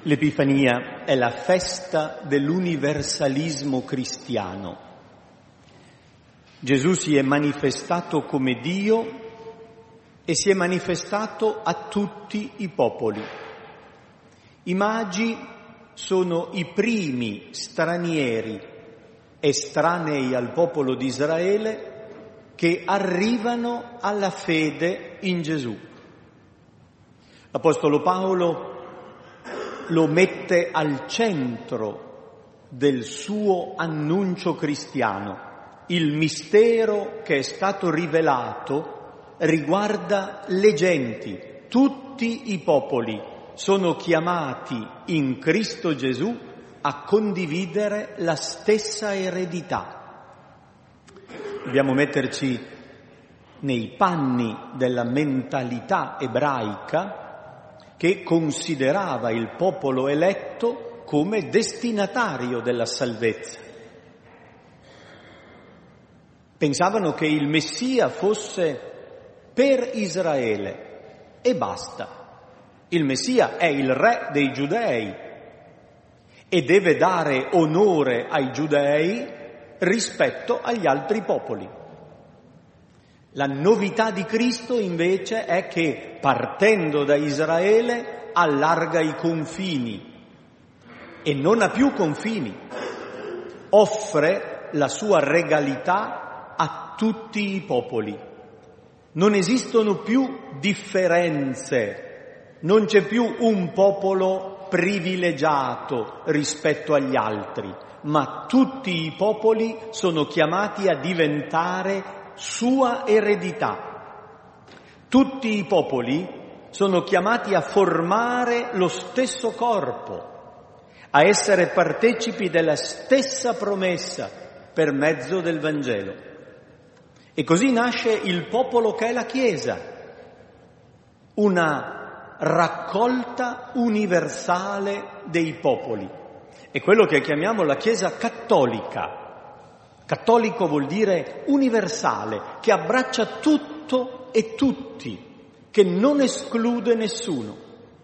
L'Epifania è la festa dell'universalismo cristiano. Gesù si è manifestato come Dio e si è manifestato a tutti i popoli. I magi sono i primi stranieri, estranei al popolo di Israele, che arrivano alla fede in Gesù. L'Apostolo Paolo lo mette al centro del suo annuncio cristiano. Il mistero che è stato rivelato riguarda le genti. Tutti i popoli sono chiamati in Cristo Gesù a condividere la stessa eredità. Dobbiamo metterci nei panni della mentalità ebraica che considerava il popolo eletto come destinatario della salvezza. Pensavano che il Messia fosse per Israele e basta. Il Messia è il re dei Giudei e deve dare onore ai Giudei rispetto agli altri popoli. La novità di Cristo invece è che, partendo da Israele, allarga i confini e non ha più confini. Offre la sua regalità a tutti i popoli. Non esistono più differenze, non c'è più un popolo privilegiato rispetto agli altri, ma tutti i popoli sono chiamati a diventare sua eredità. Tutti i popoli sono chiamati a formare lo stesso corpo, a essere partecipi della stessa promessa per mezzo del Vangelo. E così nasce il popolo che è la Chiesa, una raccolta universale dei popoli. È quello che chiamiamo la Chiesa cattolica. Cattolico vuol dire universale, che abbraccia tutto e tutti, che non esclude nessuno.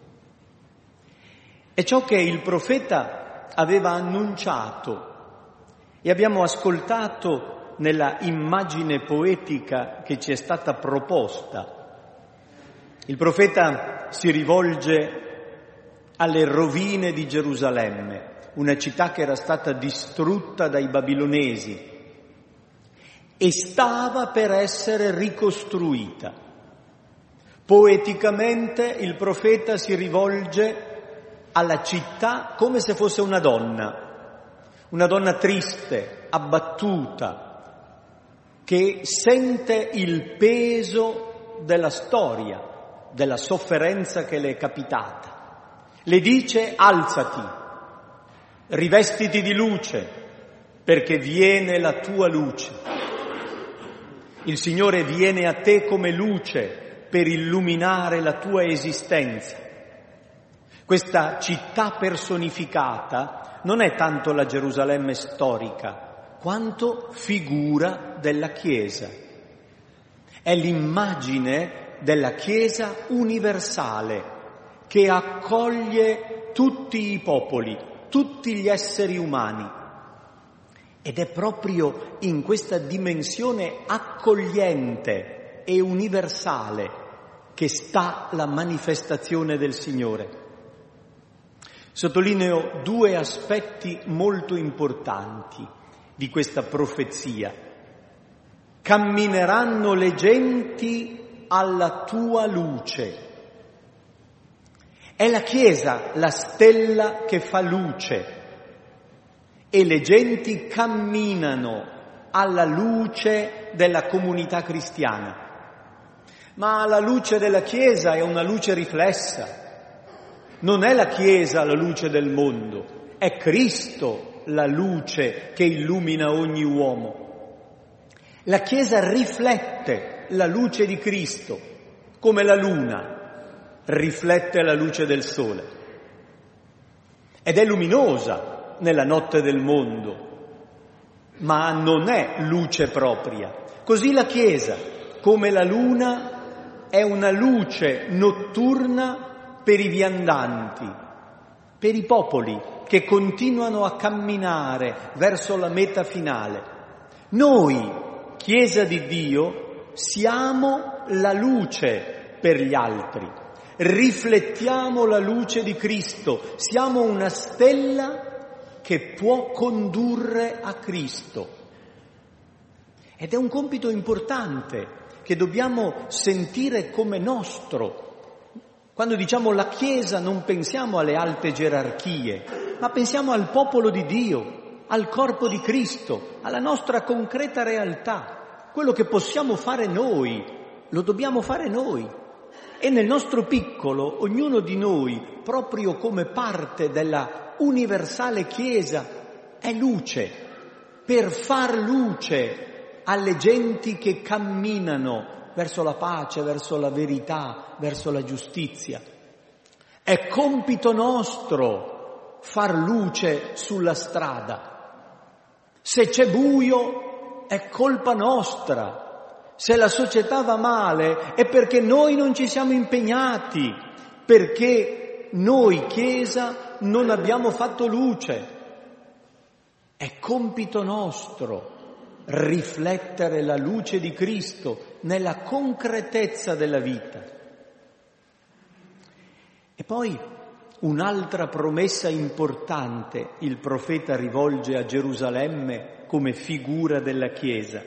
È ciò che il profeta aveva annunciato e abbiamo ascoltato nella immagine poetica che ci è stata proposta. Il profeta si rivolge alle rovine di Gerusalemme, una città che era stata distrutta dai babilonesi e stava per essere ricostruita. Poeticamente il profeta si rivolge alla città come se fosse una donna triste, abbattuta, che sente il peso della storia, della sofferenza che le è capitata. Le dice: alzati, rivestiti di luce, perché viene la tua luce. Il Signore viene a te come luce per illuminare la tua esistenza. Questa città personificata non è tanto la Gerusalemme storica, quanto figura della Chiesa. È l'immagine della Chiesa universale che accoglie tutti i popoli, tutti gli esseri umani. Ed è proprio in questa dimensione accogliente e universale che sta la manifestazione del Signore. Sottolineo due aspetti molto importanti di questa profezia. Cammineranno le genti alla tua luce. È la Chiesa la stella che fa luce. E le genti camminano alla luce della comunità cristiana. Ma la luce della Chiesa è una luce riflessa. Non è la Chiesa la luce del mondo, è Cristo la luce che illumina ogni uomo. La Chiesa riflette la luce di Cristo, come la luna riflette la luce del sole. Ed è luminosa nella notte del mondo, ma non è luce propria. Così la Chiesa, come la luna, è una luce notturna per i viandanti, per i popoli che continuano a camminare verso la meta finale. Noi, Chiesa di Dio, siamo la luce per gli altri, riflettiamo la luce di Cristo, siamo una stella che può condurre a Cristo. Ed è un compito importante che dobbiamo sentire come nostro. Quando diciamo la Chiesa non pensiamo alle alte gerarchie, ma pensiamo al popolo di Dio, al corpo di Cristo, alla nostra concreta realtà. Quello che possiamo fare noi, lo dobbiamo fare noi. E nel nostro piccolo, ognuno di noi, proprio come parte della universale Chiesa, è luce, per far luce alle genti che camminano verso la pace, verso la verità, verso la giustizia. È compito nostro far luce sulla strada. Se c'è buio è colpa nostra. Se la società va male è perché noi non ci siamo impegnati, perché noi, Chiesa, non abbiamo fatto luce. È compito nostro riflettere la luce di Cristo nella concretezza della vita. E poi un'altra promessa importante il profeta rivolge a Gerusalemme come figura della Chiesa.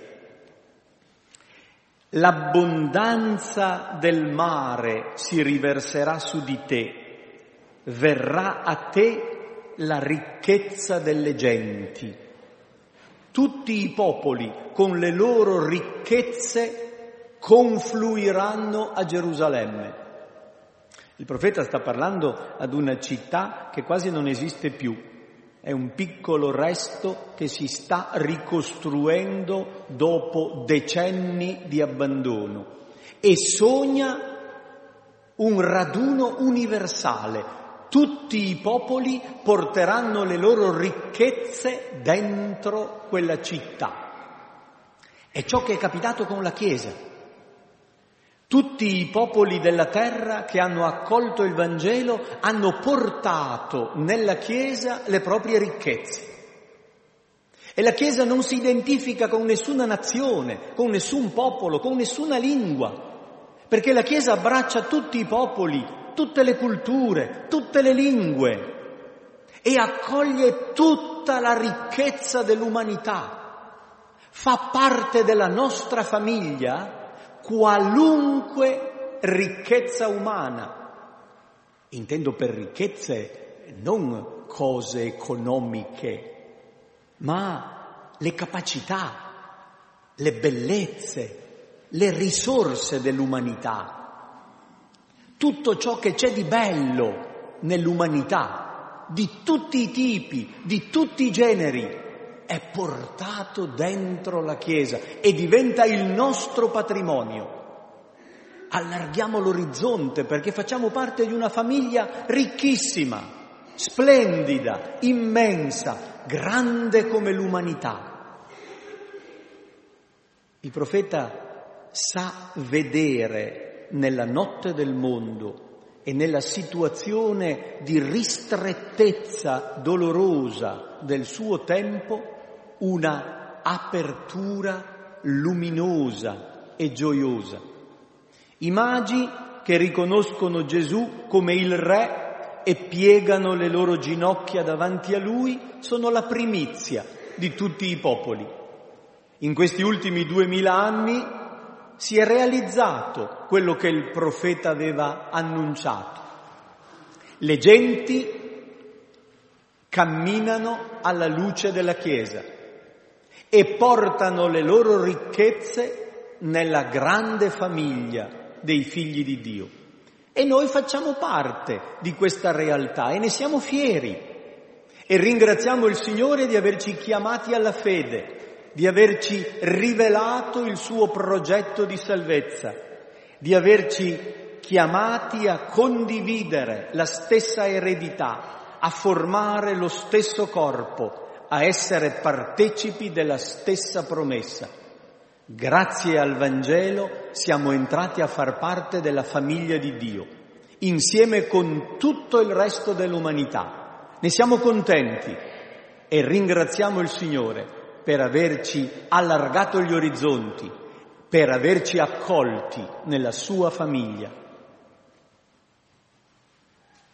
L'abbondanza del mare si riverserà su di te, verrà a te la ricchezza delle genti. Tutti i popoli con le loro ricchezze confluiranno a Gerusalemme. Il profeta sta parlando ad una città che quasi non esiste più. È un piccolo resto che si sta ricostruendo dopo decenni di abbandono e sogna un raduno universale. Tutti i popoli porteranno le loro ricchezze dentro quella città. È ciò che è capitato con la Chiesa. Tutti i popoli della terra che hanno accolto il Vangelo hanno portato nella Chiesa le proprie ricchezze. E la Chiesa non si identifica con nessuna nazione, con nessun popolo, con nessuna lingua, perché la Chiesa abbraccia tutti i popoli, tutte le culture, tutte le lingue e accoglie tutta la ricchezza dell'umanità. Fa parte della nostra famiglia qualunque ricchezza umana. Intendo per ricchezze non cose economiche, ma le capacità, le bellezze, le risorse dell'umanità. Tutto ciò che c'è di bello nell'umanità, di tutti i tipi, di tutti i generi, è portato dentro la Chiesa e diventa il nostro patrimonio. Allarghiamo l'orizzonte perché facciamo parte di una famiglia ricchissima, splendida, immensa, grande come l'umanità. Il profeta sa vedere nella notte del mondo e nella situazione di ristrettezza dolorosa del suo tempo una apertura luminosa e gioiosa. I magi che riconoscono Gesù come il Re e piegano le loro ginocchia davanti a Lui sono la primizia di tutti i popoli. In questi ultimi 2000 anni si è realizzato quello che il profeta aveva annunciato. Le genti camminano alla luce della Chiesa e portano le loro ricchezze nella grande famiglia dei figli di Dio. E noi facciamo parte di questa realtà e ne siamo fieri. E ringraziamo il Signore di averci chiamati alla fede, di averci rivelato il suo progetto di salvezza, di averci chiamati a condividere la stessa eredità, a formare lo stesso corpo, a essere partecipi della stessa promessa. Grazie al Vangelo siamo entrati a far parte della famiglia di Dio, insieme con tutto il resto dell'umanità. Ne siamo contenti e ringraziamo il Signore per averci allargato gli orizzonti, per averci accolti nella sua famiglia.